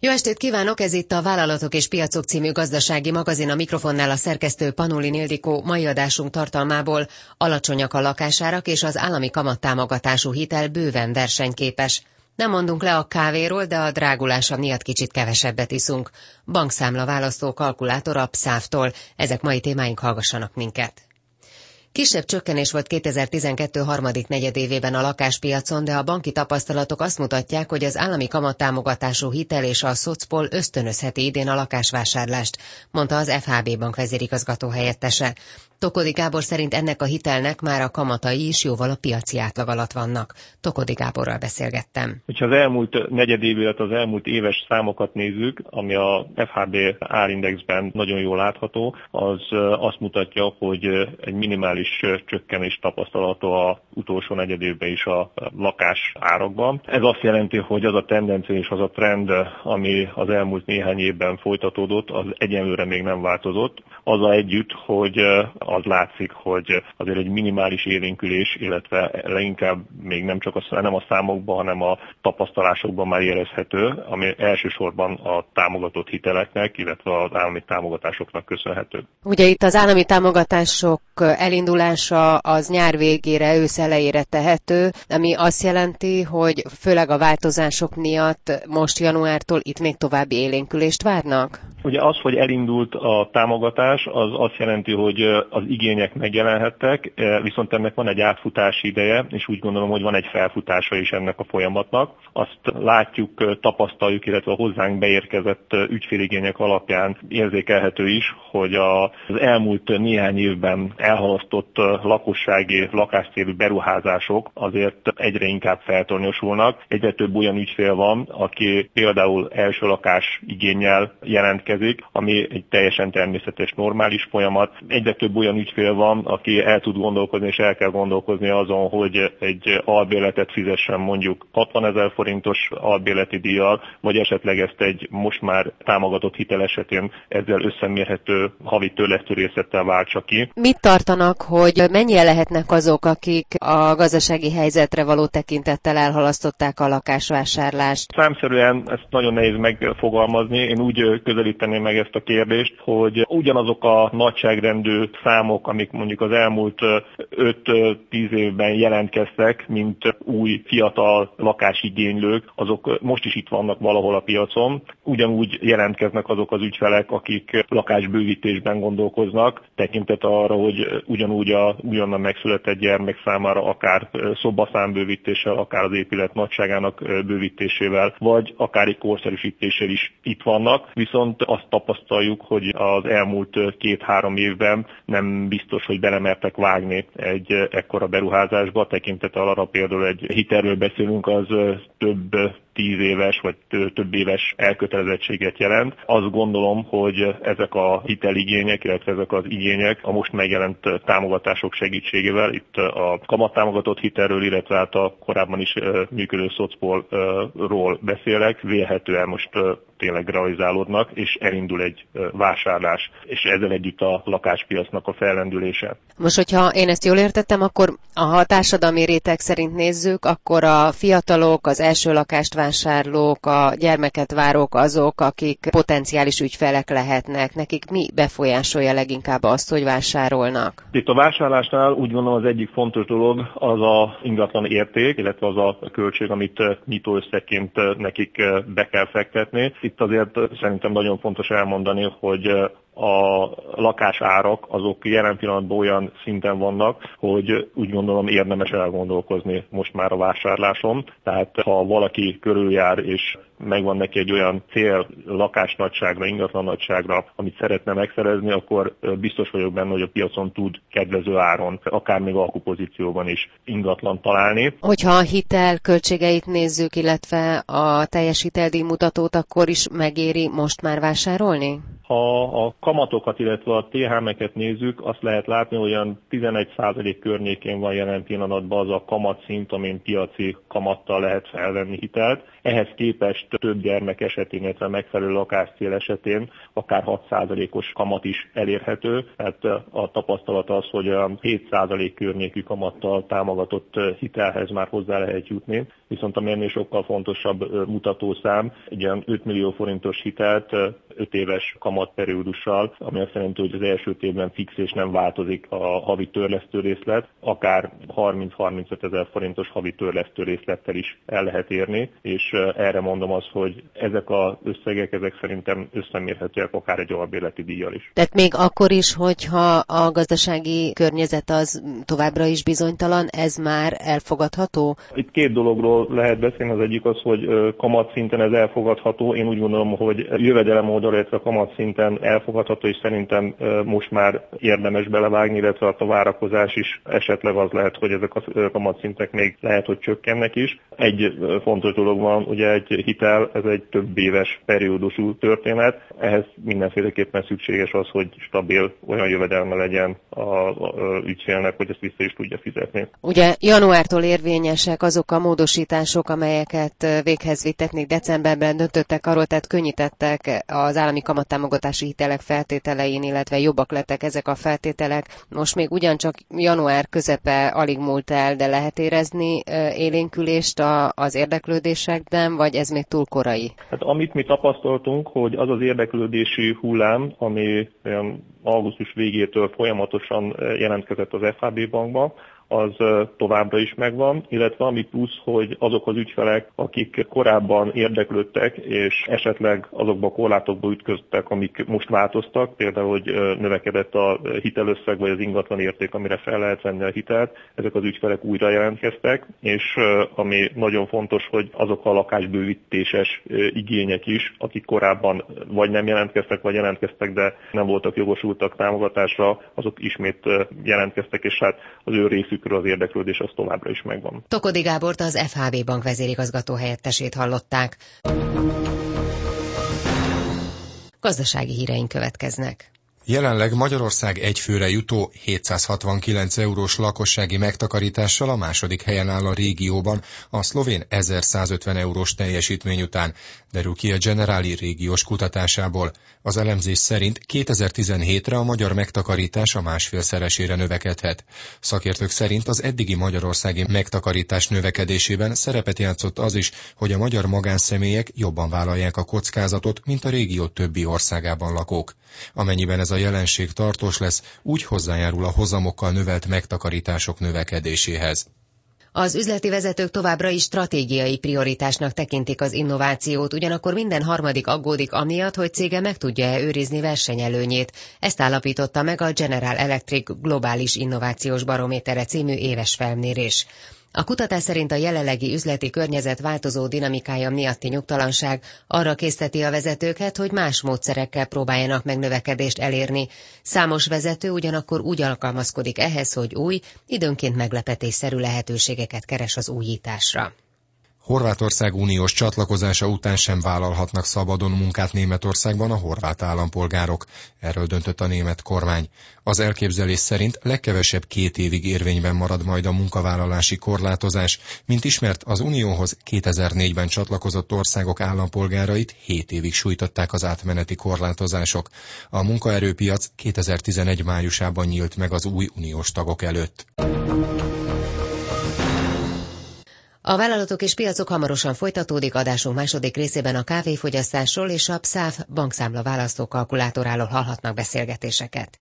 Jó estét kívánok, ez itt a Vállalatok és Piacok című gazdasági magazin, a mikrofonnál a szerkesztő Panulin Ildikó. Mai adásunk tartalmából: alacsonyak a lakásárak és az állami kamattámogatású hitel bőven versenyképes. Nem mondunk le a kávéról, de a drágulása miatt kicsit kevesebbet iszunk. Bankszámla választó kalkulátor a PSZÁV-tól. Ezek mai témáink, hallgassanak minket. Kisebb csökkenés volt 2012 harmadik negyedévében a lakáspiacon, de a banki tapasztalatok azt mutatják, hogy az állami kamattámogatású hitel és a Szocpol ösztönözheti idén a lakásvásárlást, mondta az FHB bank vezérigazgató helyettese. Tokody Gábor szerint ennek a hitelnek már a kamatai is jóval a piaci átlag alatt vannak. Tokody Gáborral beszélgettem. Ha az elmúlt negyedév, illetve az elmúlt éves számokat nézzük, ami a FHB árindexben nagyon jól látható, az azt mutatja, hogy egy minimális csökkenés tapasztalható az utolsó negyedévben is a lakás árakban. Ez azt jelenti, hogy az a tendencia és az a trend, ami az elmúlt néhány évben folytatódott, az egyenlőre még nem változott. Azzal együtt, hogy az látszik, hogy azért egy minimális élénkülés, illetve leginkább még nem a számokban, hanem a tapasztalásokban már érezhető, ami elsősorban a támogatott hiteleknek, illetve az állami támogatásoknak köszönhető. Ugye itt az állami támogatások elindulása az nyár végére, ősz elejére tehető, ami azt jelenti, hogy főleg a változások miatt most januártól itt még további élénkülést várnak? Ugye az, hogy elindult a támogatás, az azt jelenti, hogy az igények megjelenhettek, viszont ennek van egy átfutási ideje, és úgy gondolom, hogy van egy felfutása is ennek a folyamatnak. Azt látjuk, tapasztaljuk, illetve a hozzánk beérkezett ügyféligények alapján érzékelhető is, hogy az elmúlt néhány évben elhalasztott lakossági, lakáscélú beruházások azért egyre inkább feltornyosulnak. Egyre több olyan ügyfél van, aki például első lakás igénnyel jelentkezik, ami egy teljesen természetes, normális folyamat. Egyre több olyan ügyfél van, aki el tud gondolkozni, és el kell gondolkozni azon, hogy egy albérletet fizessen mondjuk 60 000 forintos albérleti díjjal, vagy esetleg ezt egy most már támogatott hitel esetén ezzel összemérhető havi törlesztőrészettel váltsa ki. Mit tartanak, hogy mennyien lehetnek azok, akik a gazdasági helyzetre való tekintettel elhalasztották a lakásvásárlást? Számszerűen ezt nagyon nehéz megfogalmazni. Én úgy közelíteném meg ezt a kérdést, hogy ugyanazok a nagyságrendű számok, amik mondjuk az elmúlt 5-10 évben jelentkeztek, mint új fiatal lakásigénylők, azok most is itt vannak valahol a piacon. Ugyanúgy jelentkeznek azok az ügyfelek, akik lakásbővítésben gondolkoznak, tekintet arra, hogy ugyanúgy a újonnan megszületett gyermek számára akár szobaszámbővítéssel, akár az épület nagyságának bővítésével, vagy akár egy korszerűsítéssel is itt vannak. Viszont azt tapasztaljuk, hogy az elmúlt 2-3 évben nem biztos, hogy belemertek vágni egy ekkora beruházásba, tekintettel arra például egy hitelről beszélünk, az több 10 éves vagy több éves elkötelezettséget jelent. Azt gondolom, hogy ezek a hiteligények, illetve ezek az igények a most megjelent támogatások segítségével, itt a kamattámogatott hitelről, illetve hát a korábban is működő Szocpolról beszélek, vélhetően most tényleg realizálódnak, és elindul egy vásárlás, és ezzel együtt a lakáspiacnak a fellendülése. Most, hogyha én ezt jól értettem, akkor a társadalmi réteg szerint nézzük, akkor a fiatalok, az első lakást vásárlók, a gyermeket várók azok, akik potenciális ügyfelek lehetnek. Nekik mi befolyásolja leginkább azt, hogy vásárolnak? Itt a vásárlásnál úgy gondolom az egyik fontos dolog az a ingatlan érték, illetve az a költség, amit nyitóösszegként nekik be kell fektetni. Itt azért szerintem nagyon fontos elmondani, hogy a lakásárak azok jelen pillanatban olyan szinten vannak, hogy úgy gondolom érdemes elgondolkozni most már a vásárláson. Tehát ha valaki körüljár és megvan neki egy olyan cél lakásnagyságra, ingatlan nagyságra, amit szeretne megszerezni, akkor biztos vagyok benne, hogy a piacon tud kedvező áron, akár még alkupozícióban is ingatlan találni. Hogyha a hitel költségeit nézzük, illetve a teljes hiteldíjmutatót, akkor is megéri most már vásárolni? Ha a kamatokat, illetve a THM-eket nézzük, azt lehet látni, hogy olyan 11% környékén van jelen pillanatban az a kamatszint, amin piaci kamattal lehet felvenni hitelt. ehhez képest több gyermek esetén, illetve megfelelő lakáscél esetén akár 6%-os kamat is elérhető. Tehát a tapasztalat az, hogy a 7% környékű kamattal támogatott hitelhez már hozzá lehet jutni, viszont ami ennél sokkal fontosabb mutatószám, egy olyan 5 millió forintos hitelt 5 éves kamatperiódussal, ami azt jelenti, hogy az első évben fix és nem változik a havi törlesztő részlet, akár 30-35 ezer forintos havi törlesztő részlettel is el lehet érni, és erre mondom azt, hogy ezek az összegek, ezek szerintem összemérhetőek akár egy albérleti díjjal is. Tehát még akkor is, hogyha a gazdasági környezet az továbbra is bizonytalan, ez már elfogadható? Itt két dologról lehet beszélni, az egyik az, hogy kamatszinten ez elfogadható. Én úgy gondolom, hogy jövedelem oldalra, illetve kamatszinten elfogadható, és szerintem most már érdemes belevágni, illetve a várakozás is esetleg az lehet, hogy ezek a kamatszintek még lehet, hogy csökkennek is. Egy fontos dolog van, ugye egy hitel, ez egy több éves periódusú történet, ehhez mindenféleképpen szükséges az, hogy stabil olyan jövedelme legyen az ügyfélnek, hogy ezt vissza is tudja fizetni. Ugye januártól érvényesek azok a módosítások, amelyeket véghez vittetnék decemberben, döntöttek arról, tehát könnyítettek az állami kamattámogatási hitelek feltételein, illetve jobbak lettek ezek a feltételek. Most még ugyancsak január közepe alig múlt el, de lehet érezni élénkülést az érdeklődésekben, vagy ez még túl korai? Hát amit mi tapasztaltunk, hogy az az érdeklődési hullám, ami augusztus végétől folyamatosan jelentkezett az FAB bankba, az továbbra is megvan, illetve ami plusz, hogy azok az ügyfelek, akik korábban érdeklődtek, és esetleg azokba a korlátokba ütköztek, amik most változtak, például, hogy növekedett a hitelösszeg, vagy az ingatlan érték, amire fel lehet venni a hitelt, ezek az ügyfelek újra jelentkeztek, és ami nagyon fontos, hogy azok a lakásbővítéses igények is, akik korábban vagy nem jelentkeztek, vagy jelentkeztek, de nem voltak jogosultak támogatásra, azok ismét jelentkeztek, és hát az ő részükről az érdeklődés az továbbra is megvan. Tokody Gábort, az FHB bank vezérigazgató helyettesét hallották. Gazdasági híreink következnek. Jelenleg Magyarország egyfőre jutó 769 eurós lakossági megtakarítással a második helyen áll a régióban, a szlovén 1150 eurós teljesítmény után, derül ki a Generali régiós kutatásából. Az elemzés szerint 2017-re a magyar megtakarítás a másfélszeresére növekedhet. Szakértők szerint az eddigi magyarországi megtakarítás növekedésében szerepet játszott az is, hogy a magyar magánszemélyek jobban vállalják a kockázatot, mint a régió többi országában lakók. Amennyiben ez a jelenség tartós lesz, úgy hozzájárul a hozamokkal növelt megtakarítások növekedéséhez. Az üzleti vezetők továbbra is stratégiai prioritásnak tekintik az innovációt, ugyanakkor minden harmadik aggódik amiatt, hogy cége meg tudja-e őrizni versenyelőnyét. Ezt állapította meg a General Electric Globális Innovációs Barométere című éves felmérés. A kutatás szerint a jelenlegi üzleti környezet változó dinamikája miatti nyugtalanság arra készteti a vezetőket, hogy más módszerekkel próbáljanak meg növekedést elérni. Számos vezető ugyanakkor úgy alkalmazkodik ehhez, hogy új, időnként meglepetésszerű lehetőségeket keres az újításra. Horvátország uniós csatlakozása után sem vállalhatnak szabadon munkát Németországban a horvát állampolgárok. Erről döntött a német kormány. Az elképzelés szerint legkevesebb 2 évig érvényben marad majd a munkavállalási korlátozás. Mint ismert, az unióhoz 2004-ben csatlakozott országok állampolgárait 7 évig sújtották az átmeneti korlátozások. A munkaerőpiac 2011 májusában nyílt meg az új uniós tagok előtt. A vállalatok és piacok hamarosan folytatódik, adásunk második részében a kávéfogyasztásról és a PSAF bankszámla választókalkulátoráról hallhatnak beszélgetéseket.